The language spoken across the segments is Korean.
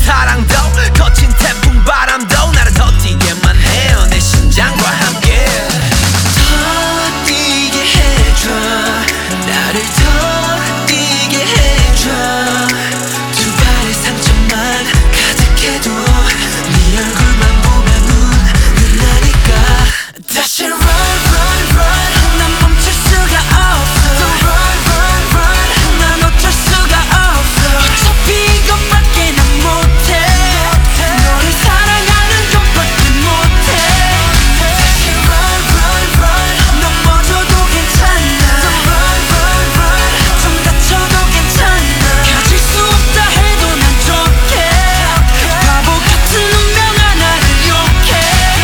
사랑도 거친 태풍 바람도 나를 더 뛰게만 해요. 내 심장과 함께 더 뛰게 해줘. 나를 더 뛰게 해줘. 두 발의 상처만 가득해도 네 얼굴만 보면 눈은 나니까 다시 run run run. 난 멈출 수가 없어. So run run run. 난 어쩔 수가 없어. 어차피 이것밖에 난 못해. 너를 사랑하는 것밖에 못해. 다시 run run run. 넘어져도 괜찮아. So run run run. 좀 다쳐도 괜찮아. 가질 수 없다 해도 난 좋게. 바보 같은 운명 하나를 욕해.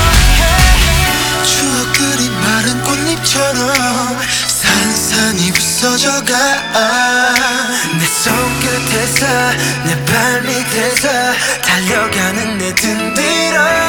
추억들이 마른 꽃잎처럼 산산이 부서져가. 내 손끝에서 내 발밑에서 달려가는 내 등 뒤로